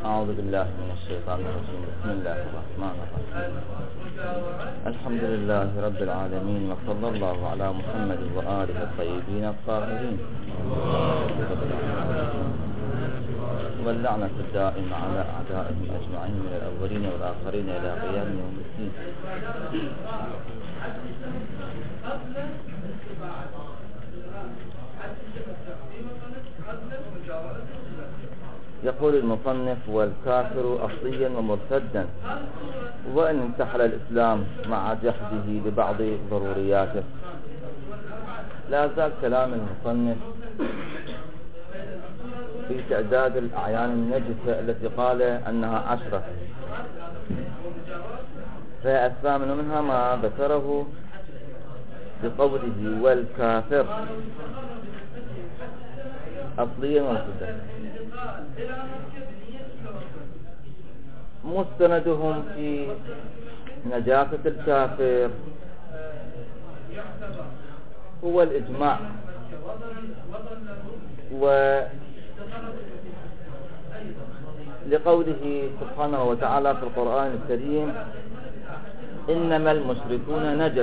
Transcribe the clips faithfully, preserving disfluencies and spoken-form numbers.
أعوذ بالله من الشيطان الرجيم. بسم الله الرحمن الرحيم. الحمد لله رب العالمين، وصلى الله على محمد وآله الطيبين الطاهرين، واللعنة الدائمة على أعدائهم أجمعين من الأولين والآخرين إلى قيام يوم الدين. يقول المصنف: والكافر أصليا ومرتدا، وإن انتحل الإسلام مع جحده لبعض ضرورياته. لا زال كلام المصنف في تعداد الأعيان النجسة التي قال أنها عشرة، فأسمى منها ما ذكره بقوله والكافر أصليا ومرتدا. مستندهم في نجاسة الكافر هو الإجماع، ولقوله سبحانه وتعالى في القرآن الكريم: إنما المشركون نجس.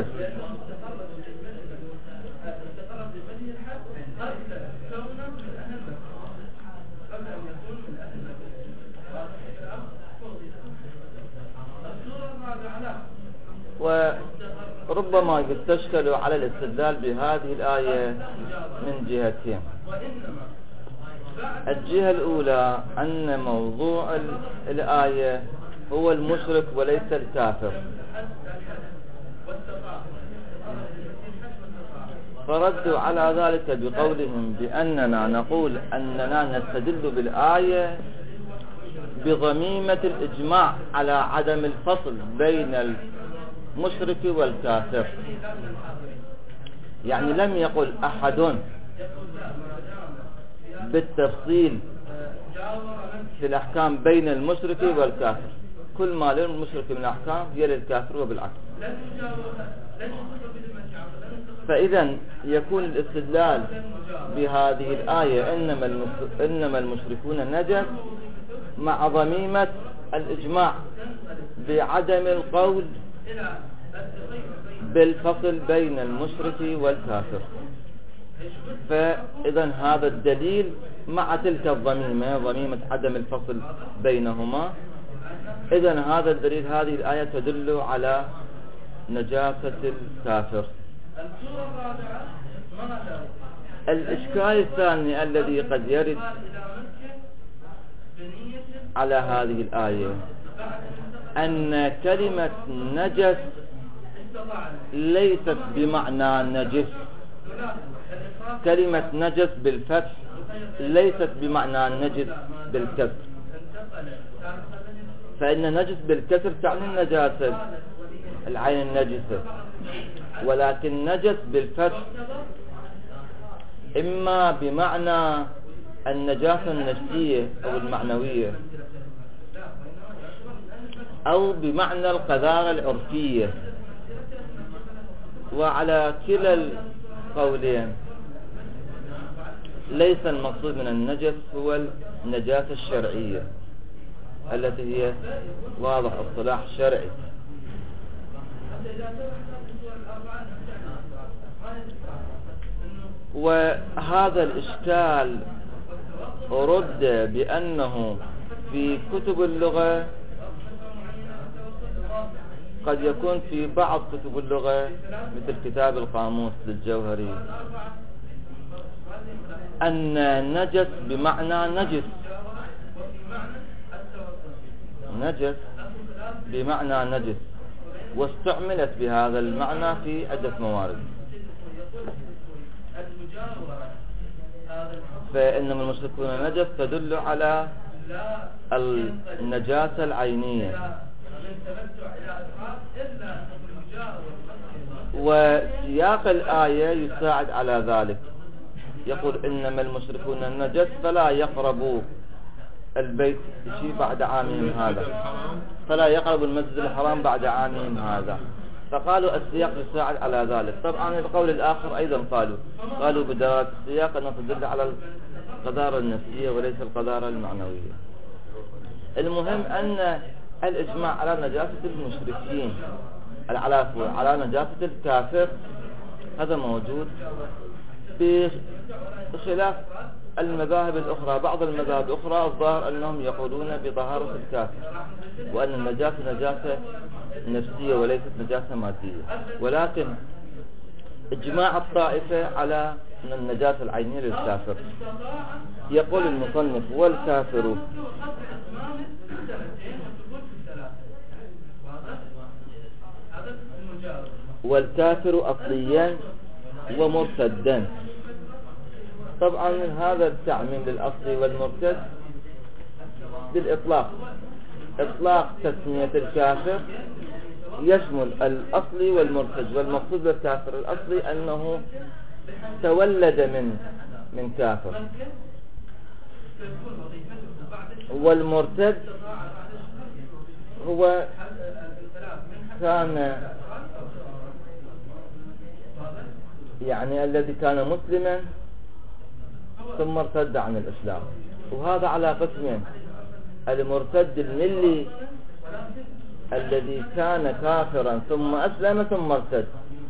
وربما يستشكل على الاستدلال بهذه الآية من جهتين. الجهة الأولى أن موضوع الآية هو المشرك وليس الكافر، فردوا على ذلك بقولهم بأننا نقول أننا نستدل بالآية بضميمة الإجماع على عدم الفصل بين المشرك والكافر. يعني لم يقل أحد بالتفصيل في الأحكام بين المشرك والكافر، كل ما للمشرك من الأحكام هي للكافر وبالعكس. فإذا يكون الاستدلال بهذه الآية إنما إنما المشركون نجس مع ضميمة الإجماع بعدم القول بالفصل بين المشرك والكافر. فإذا هذا الدليل مع تلك الضميمة، ضميمة عدم الفصل بينهما. إذا هذا الدليل، هذه الآية تدل على نجاسة الكافر. الإشكال الثاني الذي قد يرد على هذه الآية أن كلمة نجس ليست بمعنى نجس. كلمة نجس بالفتح ليست بمعنى نجس بالكسر، فإن نجس بالكسر تعني النجاسة، العين النجسة، ولكن نجس بالفتح إما بمعنى النجاسة النفسية أو المعنوية، أو بمعنى القذارة العرفية. وعلى كلا القولين ليس المقصود من النجس هو النجاسة الشرعية التي هي واضح اصطلاح شرعي. وهذا الإشكال رد بأنه في كتب اللغة قد يكون في بعض كتب اللغة مثل كتاب القاموس للجوهري أن نجس بمعنى نجس، نجس بمعنى نجس، واستعملت بهذا المعنى في عدة موارد. فإنما المشركون نجس تدل على النجاسة العينية، وسياق الآية يساعد على ذلك. يقول إنما المشركون النجس فلا يقربوا البيت شيء بعد عامهم هذا، فلا يقربوا المسجد الحرام بعد عامهم هذا. فقالوا السياق يساعد على ذلك. طبعا القول الآخر أيضا قالوا قالوا بدلالة السياق أنه تدل على القذارة النفسية وليس القذارة المعنوية. المهم أن الإجماع على نجاسة المشركين على على نجاسة الكافر هذا موجود بخلاف المذاهب الأخرى. بعض المذاهب الأخرى الظاهر أنهم يقولون بطهارة الكافر وأن النجاسة نجاسة نفسية وليست نجاسة مادية، ولكن إجماع الطائفة على النجاسة العينية للكافر. يقول المصنف: والكافر والكافر أصليا ومرتدا. طبعا هذا التعميم للأصلي والمرتد بالإطلاق، إطلاق تسمية الكافر يشمل الأصلي والمرتد، والمقصود بالكافر الأصلي أنه تولد من من كافر، والمرتد هو كان يعني الذي كان مسلما ثم ارتد عن الإسلام، وهذا على قسمين: المرتد الملي الذي كان كافرا ثم أسلم ثم ارتد،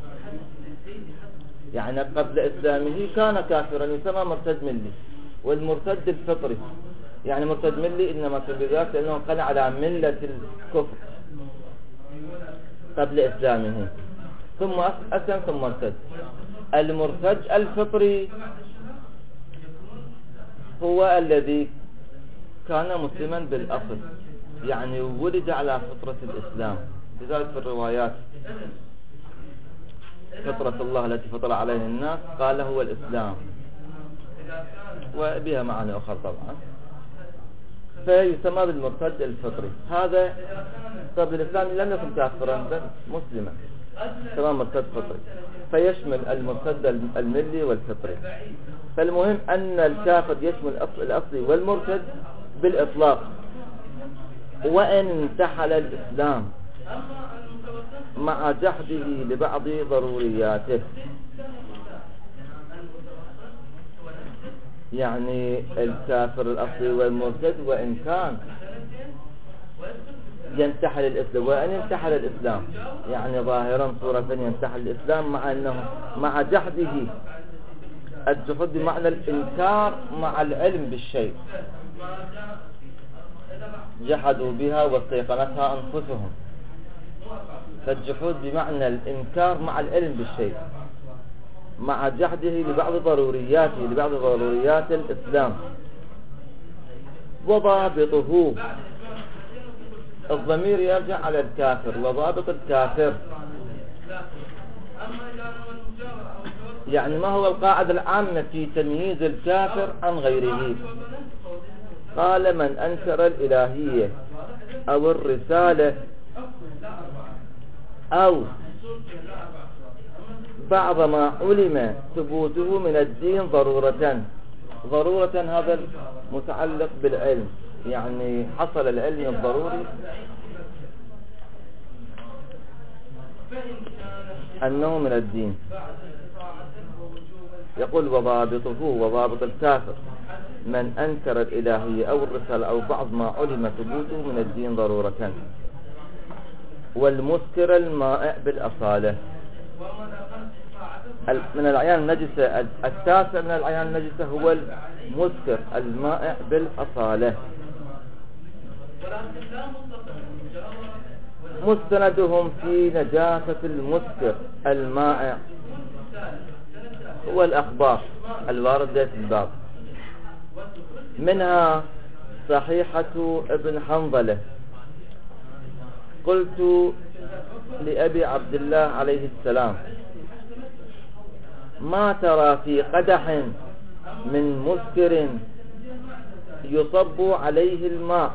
يعني قبل إسلامه كان كافرا يسمى مرتد ملي. والمرتد الفطري، يعني مرتد ملي إنما بذلك لأنه كان على ملة الكفر قبل إسلامه ثم أسلم ثم ارتد. المرتد الفطري هو الذي كان مسلما بالأصل، يعني ولد على فطرة الإسلام. لذلك في الروايات فطرة الله التي فطر عليها الناس قال هو الإسلام، وبها معاني أخرى طبعا. فيسمى بالمرتد الفطري. هذا قبل الإسلام لم يكن كافرا بل مسلما، يسمى مرتد فطري، فيشمل المرتد الملي والفطري. فالمهم أن الكافر يشمل الأصلي والمرتد بالإطلاق، وإن انتحل الإسلام مع جحده لبعض ضرورياته. يعني الكافر الأصلي والمرتد وإن كان ينتحل الإسلام، وإن انتحل الإسلام يعني ظاهرا صورة ينتحل الإسلام مع أنه مع جحده. الجحود بمعنى الإنكار مع العلم بالشيء، جحدوا بها واستيقنتها أنفسهم. فالجحود بمعنى الإنكار مع العلم بالشيء مع جحده لبعض ضرورياته لبعض ضروريات الإسلام. وضابطه، الضمير يرجع على الكافر، وضابط الكافر يعني ما هو القاعدة العامة في تمييز الكافر عن غيره؟ قال: من أنكر الإلهية أو الرسالة أو بعض ما علم ثبوته من الدين ضرورة. ضرورة هذا متعلق بالعلم، يعني حصل العلم الضروري أنه من الدين. يقول: وضابطه، وضابط الكافر من أنكر الإلهية أو الرسالة أو بعض ما علم ثبوته من الدين ضرورة. والمسكر المائع بالأصالة، من الأعيان النجسة التاسع من الأعيان النجسة هو المسكر المائع بالأصالة. مستندهم في نجاسة المسكر المائع هو الأخبار الواردة في الباب، منها صحيحة ابن حنظلة: قلت لأبي عبد الله عليه السلام: ما ترى في قدح من مسكر يصب عليه الماء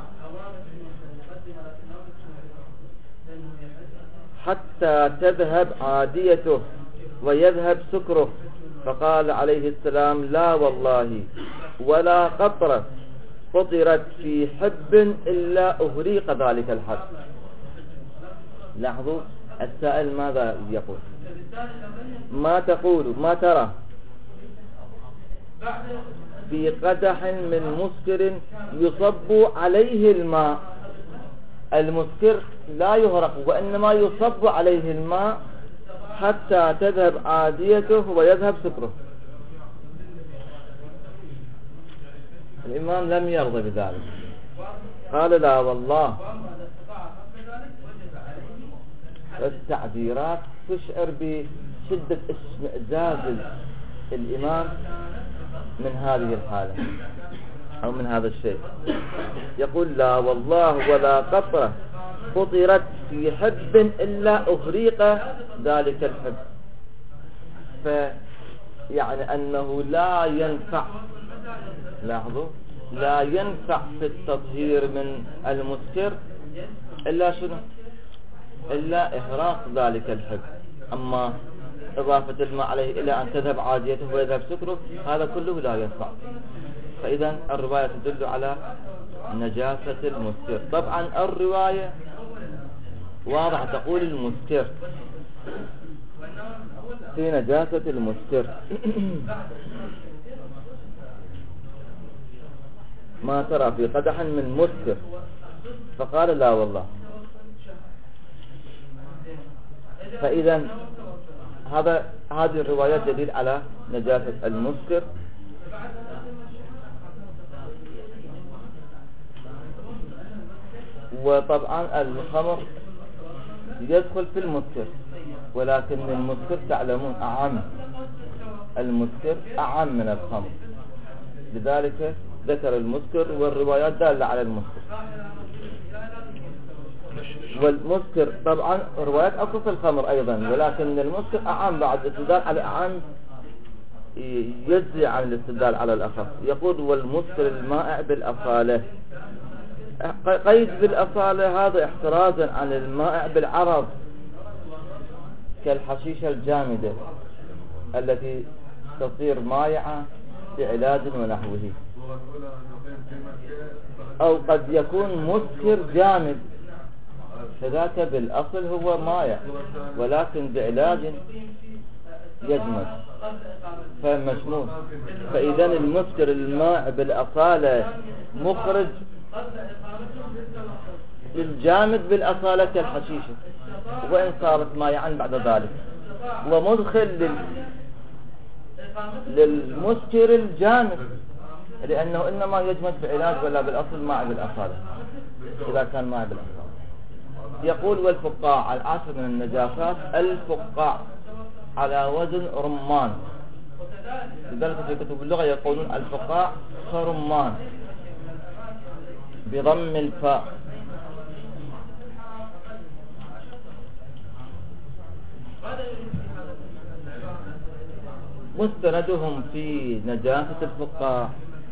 حتى تذهب عاديته ويذهب سكره؟ فقال عليه السلام: لا والله، ولا قطرة فطرت في حب إلا أهريق ذلك الحب. لاحظوا السائل ماذا يقول؟ ما تقول ما ترى في قدح من مسكر يصب عليه الماء. المسكر لا يهرق وإنما يصب عليه الماء حتى تذهب عاديته ويذهب سكره. الإمام لم يرضى بذلك، قال لا والله. التعبيرات تشعر بشدة اشمئزاز الإمام من هذه الحالة أو من هذا الشيء. يقول لا والله ولا قطرة فطرت في حب إلا أغريق ذلك الحب. فيعني أنه لا ينفع، لاحظوا، لا ينفع في التطهير من المسكر إلا شنو؟ إلا إحراق ذلك الحب. أما إضافة الماء عليه إلى أن تذهب عاديته ويذهب سكره هذا كله لا ينفع. فإذا الرواية تدل على نجاسة المسكر. طبعا الرواية واضح تقول المسكر في نجاسة المسكر. ما ترى في قدح من مسكر؟ فقال لا والله. فإذا هذا هذه الروايات دليل على نجاسة المسكر. وطبعا الخمر يدخل في المسكر، ولكن المسكر تعلمون أعم، المسكر أعم من الخمر، لذلك ذكر المسكر والروايات دالة على المسكر. والمسكر طبعا روايات أكو في الخمر أيضا، ولكن المسكر أعم بعد الاستدلال على أعم يجزي عن الاستدلال على الأخف. يقول والمسكر المائع بالأصالة. قيد بالأصالة هذا احترازا عن المائع بالعرض كالحشيشة الجامدة التي تصير مائعة بعلاج ونحوه. أو قد يكون مسكر جامد فذاك بالأصل هو مائع ولكن بعلاج يجمد فمشمول. فإذا المسكر المائع بالأصالة مخرج للجامد بالأصالة كالحشيشة وإن صارت مائعا بعد ذلك، ومدخل لل... للمسكر الجامد لأنه إنما يجمد بعلاج ولا بالأصل مائع بالأصالة إذا كان مائع بالأصالة. يقول والفقاع العاشر من النجاسات الفقاع على وزن رمان، لذلك في كتب اللغة يقولون الفقاع كرمان بضم الفاء. مستندهم في نجاسة الفقاع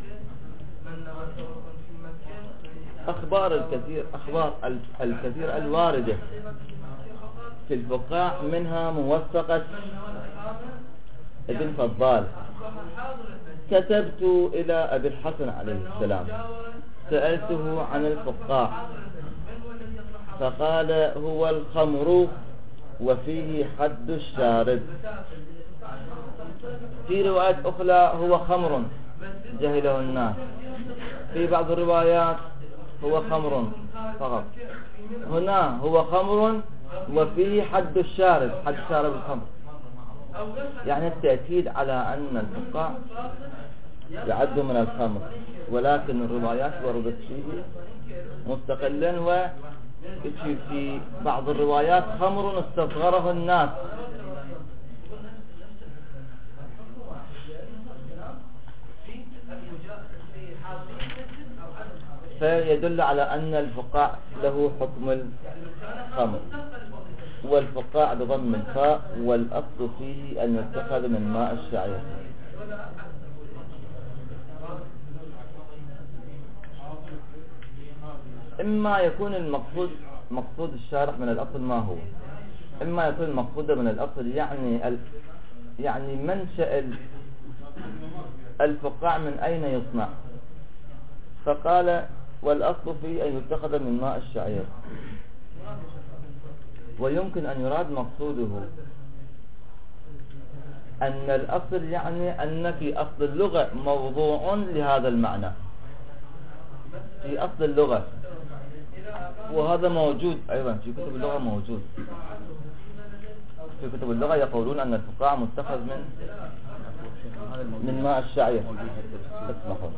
أخبار الكثير أخبار الكثير الواردة في الفقاع، منها موثقة ابن فضال. كتبت إلى أبي الحسن عليه السلام سألته عن الفقاع فقال هو الخمر وفيه حد الشارب. في روايات أخرى هو خمر جهله الناس. في بعض الروايات هو خمر فقط. هنا هو خمر وفيه حد الشارب، حد شارب الخمر، يعني التأكيد على أن الفقاع يعد من الخمر، ولكن الروايات وردت فيه مستقلا. وفي بعض الروايات خمر استصغره الناس، فيدل على أن الفقاع له حكم الخمر. والفقاع بضم الفاء والأصل فيه أن يتخذ من ماء الشعير. إما يكون المقصود مقصود الشارح من الأصل ما هو، إما يكون المقصود من الأصل يعني ال... يعني منشأ الفقاع من أين يصنع، فقال والأصل فيه أن يتخذ من ماء الشعير. ويمكن أن يراد مقصوده أن الأصل يعني أن في أصل اللغة موضوع لهذا المعنى، في أصل اللغة، وهذا موجود أيضا في كتب اللغة، موجود في كتب اللغة. يقولون أن الفقاع متخذ من من ماء الشعير. اسمحوا.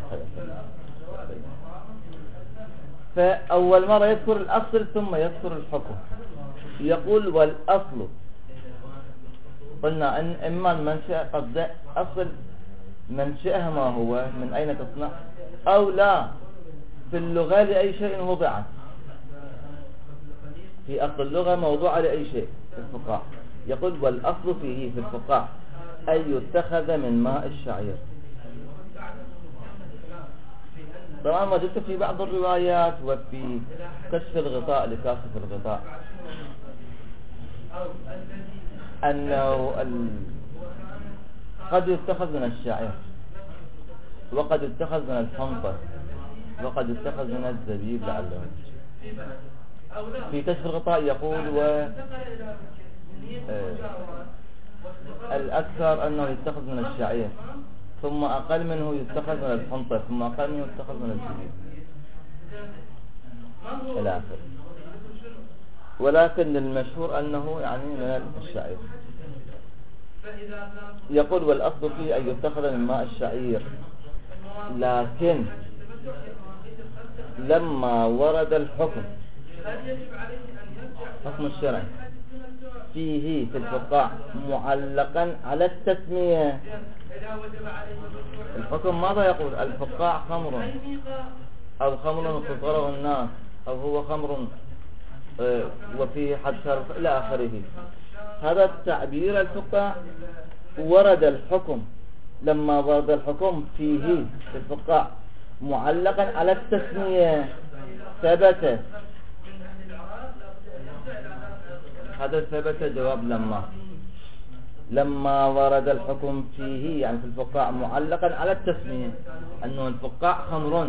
فأول مرة يذكر الأصل ثم يذكر الحكم. يقول والأصل، قلنا أن إما المنشأ قد أصل منشأها ما هو، من أين تصنع، أو لا في اللغة لأي شيء وضعت، في أصل اللغة موضوع لأي شيء في الفقاع. يقول والأصل فيه في الفقاع أن يتخذ من ماء الشعير. طبعا وجدت في بعض الروايات وفي كشف الغطاء لكاشف الغطاء أنه ال... قد يتخذ من الشعير، وقد يتخذ من الحنطة، وقد يتخذ من الزبيب لعله. في كشف الغطاء يقول و آه... الأكثر أنه يتخذ من الشعير، ثم أقل منه يتخذ من الحنطة، ثم أقل منه يتخذ من الزبيب إلى آخره. ولكن المشهور أنه يعني من الشعير. يقول والأصل فيه أن يتخذ من ماء الشعير، لكن لما ورد الحكم، حكم الشرع فيه في الفقاع معلقا على التسمية. الحكم ماذا يقول؟ الفقاع خمر، أو خمر تصغره الناس، أو هو خمر وفيه حد شرف إلى آخره. هذا التعبير الفقاع ورد الحكم، لما ورد الحكم فيه في الفقاع معلقا على التسمية ثبت. هذا ثبت جواب لما لما ورد الحكم فيه يعني في الفقاع معلقا على التسمية، أنه الفقاع خمر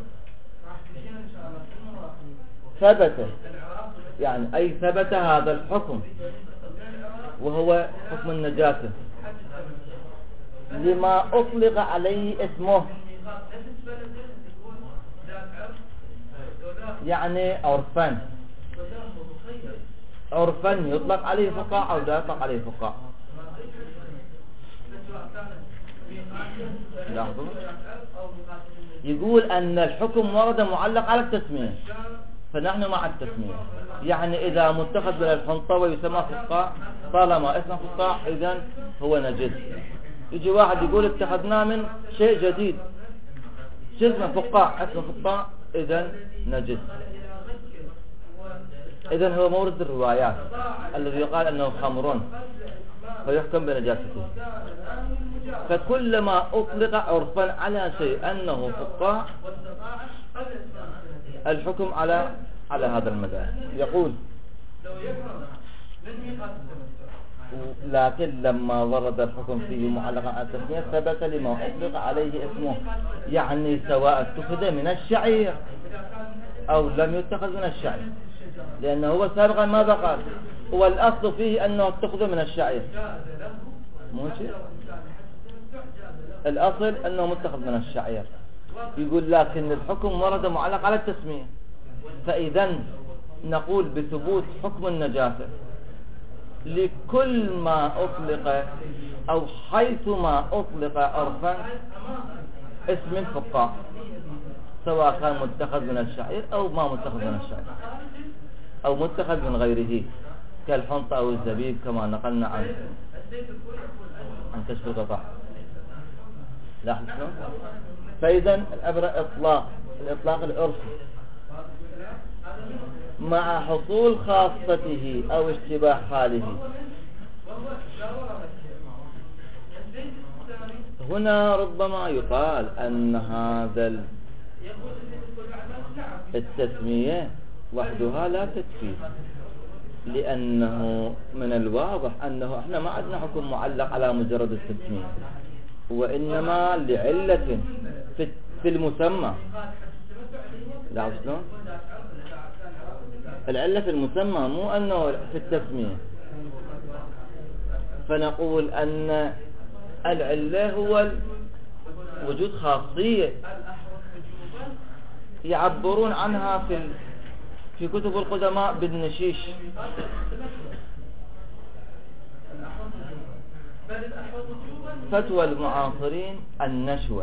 ثبت، يعني أي ثبت هذا الحكم وهو حكم النجاسة لما أطلق عليه اسمه، يعني عرفا عرفا يطلق عليه فقاع أو لا يطلق عليه فقاع. لاحظوا، يقول أن الحكم ورد معلق على التسمية، فنحن مع التسمية. يعني إذا متخذ من الحنطة ويسمى فقاع، طالما اسمه فقاع إذن هو نجس. يجي واحد يقول اتخذناه من شيء جديد، شيء اسمه فقاع، اسمه فقاع، إذن نجس. إذن هو مورد الروايات الذي يقال أنه خمر فيحكم بنجاسته. فكلما أطلق عرفا على شيء أنه فقاع الحكم على على هذا المدى. يقول لكن لما ورد الحكم فيه معلقا على التسمية ثبت لما أطلق عليه اسمه، يعني سواء اتخذ من الشعير أو لم يتخذ من الشعير، لأنه هو سابقا ماذا قال؟ هو الأصل فيه أنه اتخذ من الشعير، ماشي؟ الأصل أنه متخذ من الشعير. يقول لكن الحكم ورد معلق على التسمية، فإذا نقول بثبوت حكم النجاسة لكل ما أطلق أو حيث ما أطلق عرفا اسم فقاع، سواء كان متخذ من الشعير أو ما متخذ من الشعير أو متخذ من غيره كالحنطة أو الزبيب كما نقلنا عن عن كشف الغطاء. لاحظوا. فإذا الأبرة إطلاق الإطلاق العرفي مع حصول خاصته أو اشتباه حاله. هنا ربما يقال أن هذا التسمية وحدها لا تكفي، لأنه من الواضح أنه احنا ما عندنا حكم معلق على مجرد التسمية، وإنما لعلة في المسمى. لا شلون؟ العلة في المسمى مو أنه في التسمية. فنقول أن العلة هو وجود خاصية يعبرون عنها في في كتب القدماء بالنشيش. فتوى المعاصرين النشوة.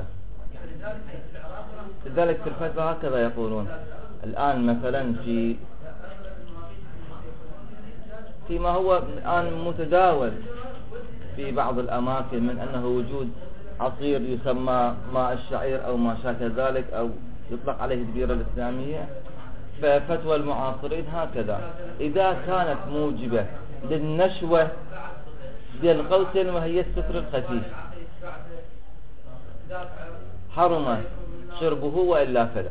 لذلك في الفتوى هكذا يقولون الآن مثلا في فيما هو الآن متداول في بعض الأماكن من أنه وجود عصير يسمى ماء الشعير أو ما شاكل ذلك أو يطلق عليه البيرة الإسلامية. ففتوى المعاصرين هكذا: إذا كانت موجبة للنشوة بين قوسين وهي السكر الخفيف حرم شربه وإلا فلا.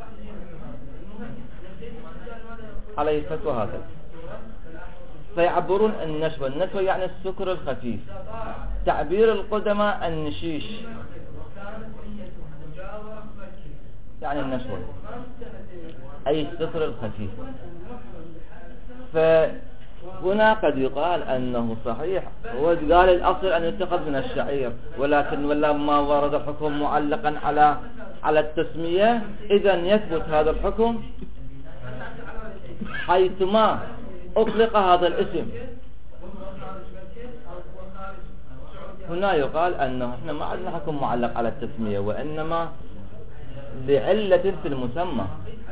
عليه فتوى هكذا. فيعبرون النشوة. النشوة يعني السكر الخفيف. تعبير القدماء النشيش يعني النشوة أي السكر الخفيف. فهنا قد يقال أنه صحيح هو قال الأصل أن يتخذ من الشعير، ولكن ولما ورد الحكم معلقا على على التسمية إذن يثبت هذا الحكم حيثما أطلق هذا الاسم. هنا يقال أنه إحنا ما عندنا حكم معلق على التسمية، وإنما لعلة في المسمى.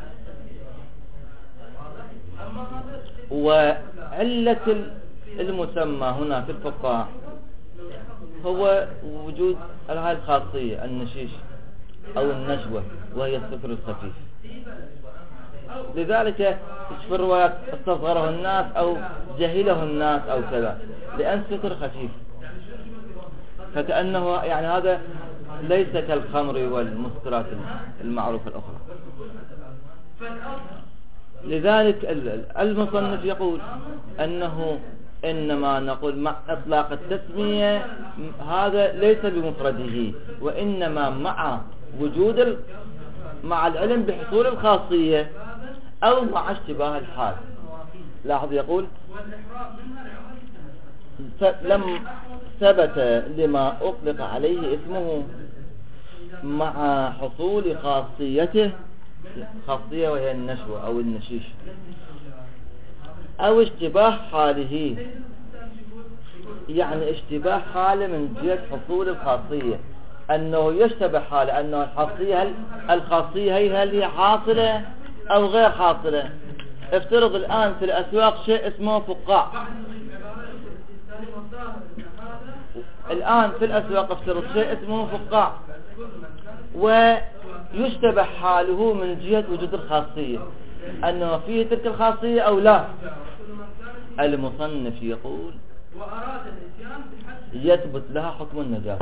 وعلة المسمى هنا في الفقهاء هو وجود هذه الخاصية النشيش أو النشوة وهي السكر الخفيف. لذلك في الروايات استصغره الناس أو جهله الناس أو كذا لأن سكر خفيف، فكأنه يعني هذا ليس كالخمر والمسكرات المعروفة الأخرى. لذلك المصنف يقول أنه إنما نقول مع إطلاق التسمية هذا ليس بمفرده، وإنما مع وجود ال... مع العلم بحصول الخاصية أو مع اشتباه الحال. لاحظ يقول لم ثبت لما أطلق عليه اسمه مع حصول خاصيته، خاصية وهي النشوة أو النشيش، أو اشتباه حاله، يعني اشتباه حاله من جهة حصول الخاصية، أنه يشتبه حاله أنه الخاصية هل الخاصية هي هل هي حاصلة أو غير حاصلة. افترض الآن في الأسواق شيء اسمه فقاع، الآن في الأسواق افترض شيء اسمه فقاع ويشتبه حاله من جهة وجود الخاصية أنه فيه تلك الخاصية أو لا. المصنف يقول يثبت لها حكم النجاسة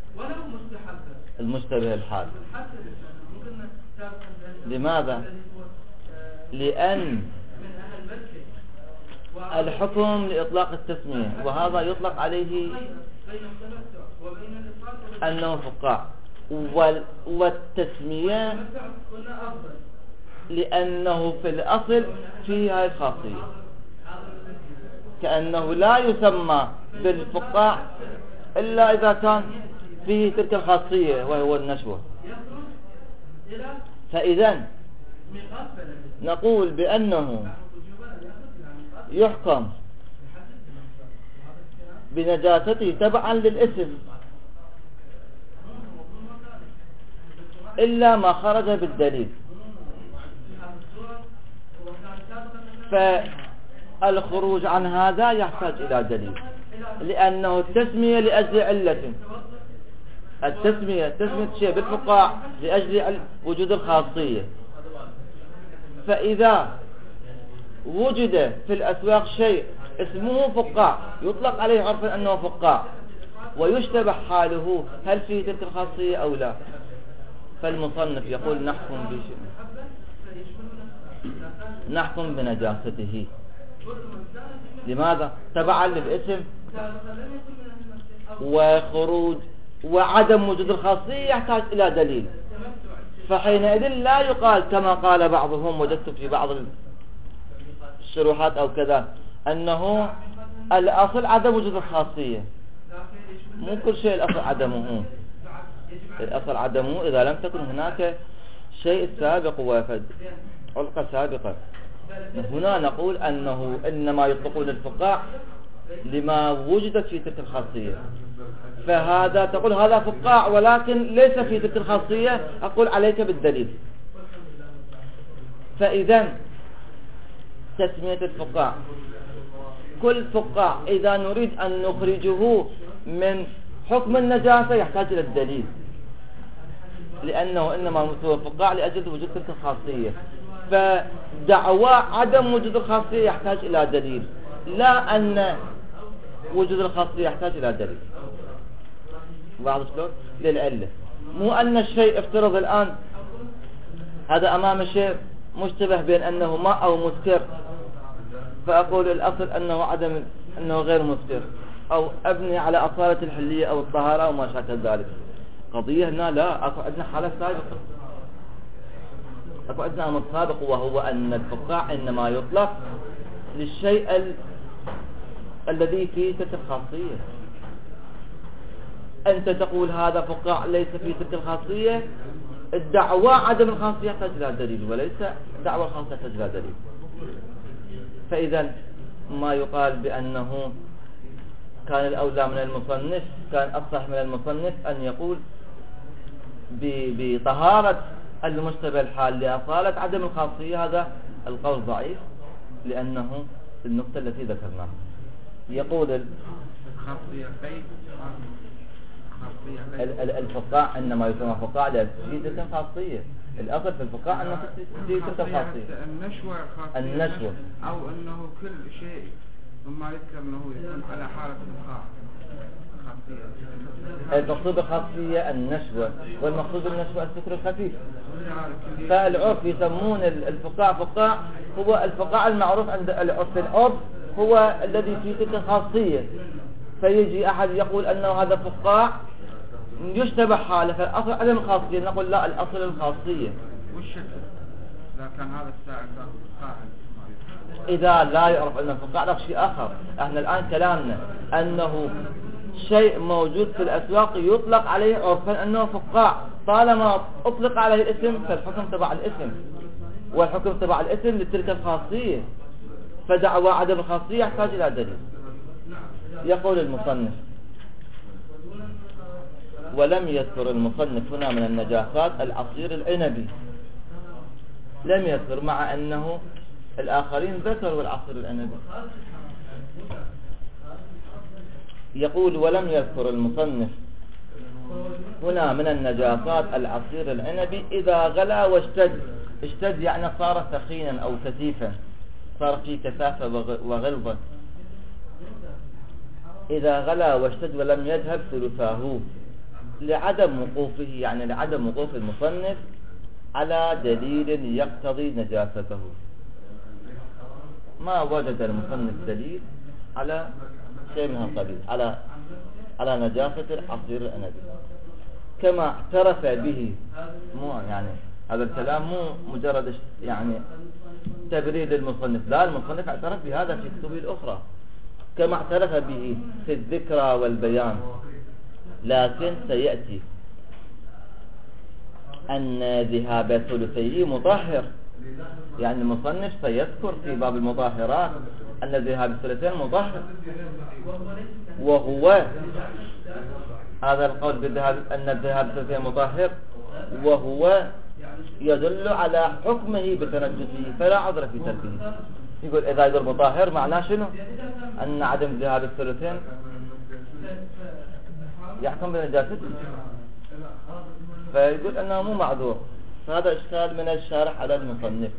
المشتبه الحال. لماذا؟ لأن الحكم لإطلاق التسمية وهذا يطلق عليه أنه فقاع، والتسمية لأنه في الأصل فيها الخاصية، كأنه لا يسمى بالفقاع إلا إذا كان فيه تلك الخاصية وهو النشوة. فإذا نقول بأنه يحكم بنجاسته تبعا للاسم إلا ما خرج بالدليل. فالخروج عن هذا يحتاج إلى دليل، لأنه التسمية لأجل علة، التسمية تسمية شيء بالفقاع لأجل وجود الخاصية. فإذا وجد في الأسواق شيء اسمه فقاع يطلق عليه عرفا أنه فقاع ويشتبه حاله هل فيه تلك الخاصية أو لا، فالمصنف يقول نحكم بشيء نحكم بنجاسته. لماذا؟ تبعا للاسم وخروج وعدم وجود الخاصية يحتاج إلى دليل. فحينئذ لا يقال كما قال بعضهم، وجدت في بعض الشروحات أو كذا، أنه الأصل عدم وجود الخاصية مو كل شيء الأصل عدمه، الأصل عدمه إذا لم تكن هناك شيء سابق وفد علقة سابقة. هنا نقول أنه إنما يطلقون الفقاع لما وجدت في تلك الخاصية، فهذا تقول هذا فقاع ولكن ليس في تلك الخاصية، أقول عليك بالدليل. فإذا تسمية الفقاع كل فقاع إذا نريد أن نخرجه من حكم النجاسة يحتاج إلى الدليل، لأنه إنما هو فقاع لأجل وجود تلك الخاصية، فدعوى عدم وجود الخاصية يحتاج إلى دليل، لا أن وجود الخاصية يحتاج إلى دليل. واضح شلون؟ للعلة، مو أن الشيء افترض الآن هذا أمام الشيء مشتبه بين أنه ماء أو مسكر، فأقول الأصل أنه عدم أنه غير مسكر، أو أبني على أصالة الحلية أو الطهارة أو ما شاكل ذلك. قضية هنا لا، أكو عندنا حالة سابقة، أكو عندنا أمر سابق، وهو أن الفقاع إنما يطلق للشيء ال... الذي فيه تلك الخاصية. أنت تقول هذا فقاع ليس فيه تلك الخاصية، الدعوى عدم الخاصية يحتاج إلى دليل، وليس دعوى الخاصية يحتاج إلى دليل. فإذا ما يقال بأنه كان الأولى من المصنف، كان أصح من المصنف أن يقول بطهارة المشتبه الحال لأصالة عدم الخاصية، هذا القول ضعيف، لأنه النقطة التي ذكرناها. يقول الفقاع إنما يسمى فقاع لأجل تلك الخاصية، الأصل في الفقاع أنه في تلك الخاصية. النشوة خاصية، النشوة أو أنه كل شيء ثم يذكر أنه يكون على حالة الفقاع خاصية. المقصود بالخاصية النشوة، والمقصود بالنشوة السكر الخفيف. فالعرف يسمون الفقاع فقاع، هو الفقاع المعروف عند العرف، العرف هو الذي فيه تلك الخاصية. فيجي أحد يقول أنه هذا فقاع يشتبه حاله، فالأصل عدم الخاصية، نقول لا، الأصل الخاصية. والشكل إذا كان هذا السائل فقاع، إذا لا يعرف أن الفقاع له شيء آخر. احنا الآن كلامنا أنه شيء موجود في الأسواق يطلق عليه عرفا أنه فقاع، طالما أطلق عليه الاسم فالحكم تبع الاسم، والحكم تبع الاسم لتلك الخاصية، فدعوى عدم الخاصية يحتاج إلى دليل. يقول المصنف: ولم يذكر المصنف هنا من النجاسات العصير العنبي، لم يذكر، مع أنه الآخرين ذكروا العصير العنبي. يقول: ولم يذكر المصنف هنا من النجاسات العصير العنبي إذا غلا واشتد. اشتد يعني صار ثخينا أو كثيفا، صار فيه كثافة وغلظة. إذا غلا واشتد ولم يذهب ثلثاه، لعدم وقوفه، يعني لعدم وقوف المصنف على دليل يقتضي نجاسته. ما وجد المصنف دليل على شيء من هالقبيل، على على نجاسة العصير العنبي، كما اعترف به. مو يعني هذا الكلام مو مجرد يعني تبرير للمصنف، لا، المصنف اعترف بهذا في كتبه الأخرى، كما اعترف به في الذكرى والبيان. لكن سيأتي أن ذهاب ثلثيه مطهر، يعني المصنف سيذكر في باب المطهرات أن ذهاب الثلثين مطهر، وهو هذا القول بالذهاب أن الذهاب الثلثين مطهر، وهو يدل على حكمه بتنجسه، فلا عذر في تركه. يقول إذا يقول مطهر معناه شنو؟ أن عدم ذهاب الثلثين يحكم بنجاسته، فيقول أنه مو معذور. فهذا إشكال من الشارح على المصنف.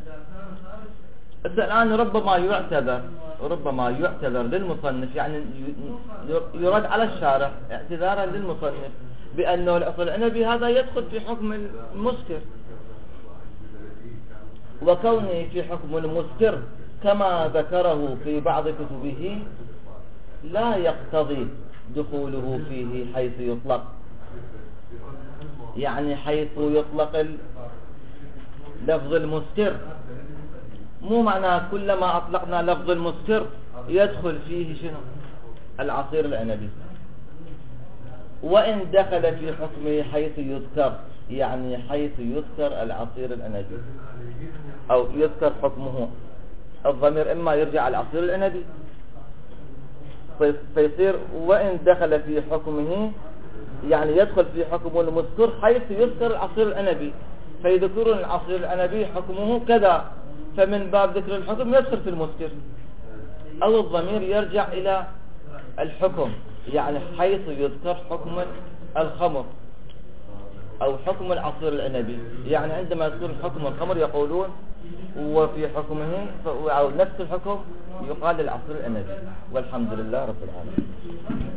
الآن ربما يعتذر ربما يعتذر للمصنف، يعني يرد على الشارح اعتذارا للمصنف بأنه العصير العنبي هذا يدخل في حكم المسكر، وكونه في حكم المسكر كما ذكره في بعض كتبه لا يقتضي دخوله فيه حيث يطلق، يعني حيث يطلق لفظ المسكر، مو معناه كلما أطلقنا لفظ المسكر يدخل فيه شنو؟ العصير العنبي. وإن دخل في حكمه حيث يذكر، يعني حيث يذكر العصير العنبي أو يذكر حكمه، الضمير إما يرجع على العصير العنبي فيصير وإن دخل في حكمه، يعني يدخل في حكمه المذكور حيث يذكر العصير العنبي، فيذكرون العصير العنبي حكمه كذا، فمن باب ذكر الحكم يدخل في المذكر. أو الضمير يرجع إلى الحكم، يعني حيث يذكر حكم الخمر أو حكم العصير العنبي، يعني عندما يذكر حكم الخمر يقولون وفي حكمه أو نفس الحكم يقال للعصير العنبي. والحمد لله رب العالمين.